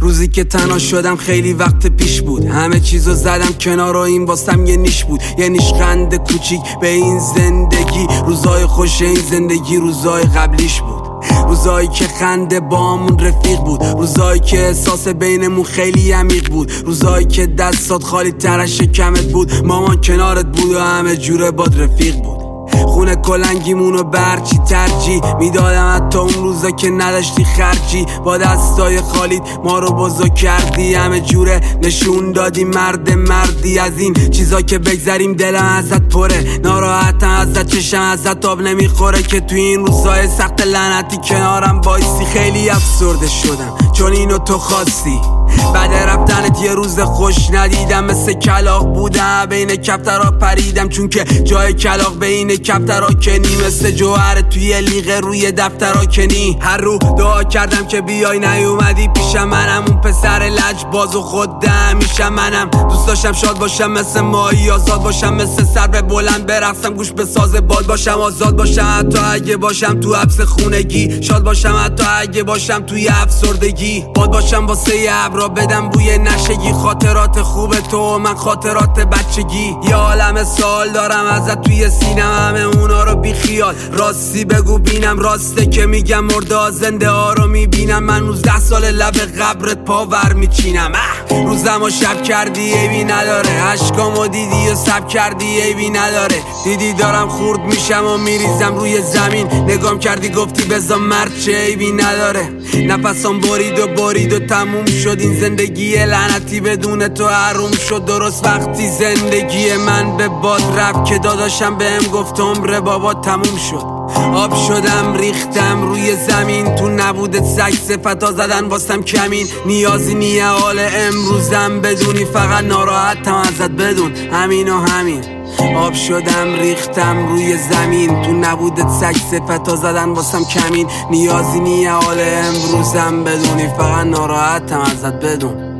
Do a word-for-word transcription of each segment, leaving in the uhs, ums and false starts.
روزی که تنها شدم خیلی وقت پیش بود، همه چیزو زدم کنار و این واسم یه نیش بود، یه نیشخند کوچیک به این زندگی. روزای خوش این زندگی روزای قبلیش بود، روزایی که خنده بامون رفیق بود، روزایی که احساس بینمون خیلی عمیق بود، روزایی که دستات خالی تر از شکمت بود، مامان کنارت بود و همه جوره باد رفیق بود. خونه کلنگیمونو برچی ترجی میدادم حتی اون روزا که نداشتی خرجی، با دستای خالیت ما رو بزرگ کردی، همه جوره نشون دادی مرد مردی. از این چیزا که بگذریم دلم ازت پره، ناراحتم ازت، چشم ازت آب نمیخوره که توی این روزای سخت لعنتی کنارم بایستی. خیلی افسرده شدم چون اینو تو خواستی، بعد رفتنت یه روز خوش ندیدم، مثل کلاغ بودم بین کفترها پریدم، چون که جای کلاغ بین کفترها کنی، مثل جوهر توی لیغه روی دفترها کنی. هر رو دعا کردم که بیای نیومدی پیشم، منم اون پسر لج باز و خودم میشم. منم دوست داشتم شاد باشم مثل ماهی، آزاد باشم مثل سر به بلند برقصم، گوش به ساز باد باشم، آزاد باشم حتی اگه باشم تو حبس خونگی، شاد باشم حتی اگه باشم توی افسردگی، باد باشم واسه ابرا بدم بوی نشگی، خاطرات خوب تو من خاطرات بچگی. یه عالم سوال دارم ازت توی سینم، همه اونا رو بی خیال راستی بگو بینم، راسته که میگم مرده زنده ها رو میبینم. من نوزده سال لب قبرت پاور میچینم، روزم و شب کردی عیبی نداره، عشقامو دیدی و سب کردی عیبی نداره، دیدی دارم خورد میشم و میریزم روی زمین، نگام کردی گفتی بزا مرد چه عیبی نداره. نفسام برید و برید و تموم شد، این زندگی لعنتی بدون تو حروم شد. درست وقتی زندگی من به باد رفت که داداشم بهم گفت عمر بابا تموم شد. آب شدم ریختم روی زمین، تو نبودت سگ صفتا زدن واسم کمین، نیازی نیه حال امروزم بدونی، فقط ناراحتم ازت بدون همین و همین. آب شدم ریختم روی زمین، تو نبودت سگ صفتا زدن واسم کمین، نیازی نیه حال امروزم بدونی، فقط ناراحتم ازت بدون.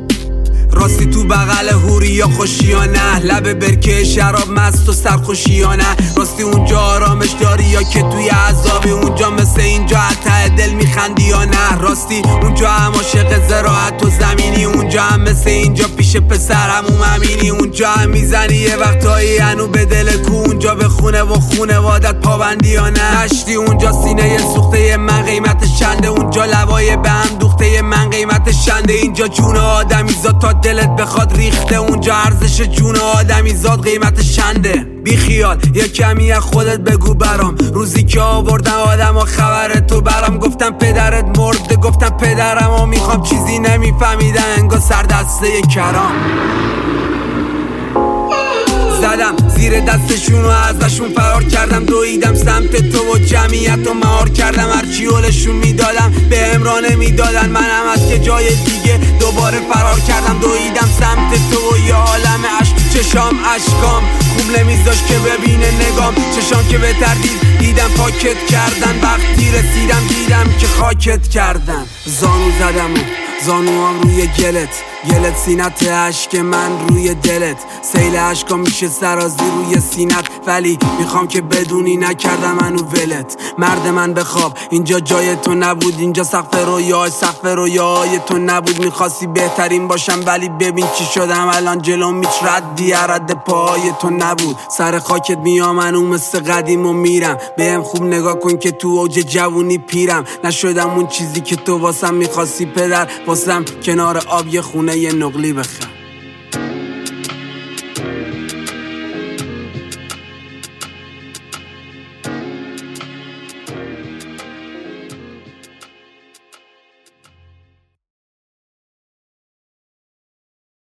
راستی تو بغل هوری یا خوشی یا نه، لب برکه شراب مست و سرخوشی یا نه، راستی اونجا آرامش داری یا که توی عذابی، اونجا مثل اینجا ته دل میخندی یا نه، راستی اونجا هم عاشق زراعت و زمینی، اونجا هم مثل اینجا پیش پسرمون امینی، اونجا هم میزنی یه وقتایی هنو به دل کو، اونجا به خونه و خونوادت پابندی یا نه، نشتی اونجا سینه سوخته من قیمتش چنده، اونجا لبای به هم دوخته من قیمتش چنده، اینجا جون آدمی زاد تا دلت بخواد ریخته، اونجا ارزش جون آدمی زاد قیمتش چنده. بی خیال یه کمی از خودت بگو برام، روزی که آوردن آدم و خبر تو برام، گفتم پدرت مرده، گفتم پدرم و میخوام، چیزی نمیفهمیدن انگار سر دسته کرام. زدم زیر دستشون و ازشون فرار کردم، دویدم سمت تو و جمعیت و مهار کردم، هرچی حولشون میدادم به امرا نمیدادن، منم از که جای دیگه دوباره فرار کردم، دویدم سمت تو و یه عالم عشق، چشام عشقام خوب نمیذاش که ببینه نگام، چشام که به تردید دیدم پاکت کردن، وقتی رسیدم دیدم که خاکت کردن. زانو زدم و زانوام روی گلت، گلت سینت عشق من روی دلت، سیل عشقا میشه سرازی روی سینت، ولی میخوام که بدونی نکردم منو ولت. مرد من بخواب اینجا جای تو نبود، اینجا سقف رویای سقف رویای تو نبود، میخواستی بهترین باشم ولی ببین چی شدم الان، جلوم هیچ ردی رد پای تو نبود، سر خاکت میام منو مثل قدیم و میرم، بهم خوب نگاه کن که تو اوج جوونی پیرم، نشدم اون چیزی که تو واسم میخواستی پدر، واسم کنار آب یه خونه یه نقلی بخر.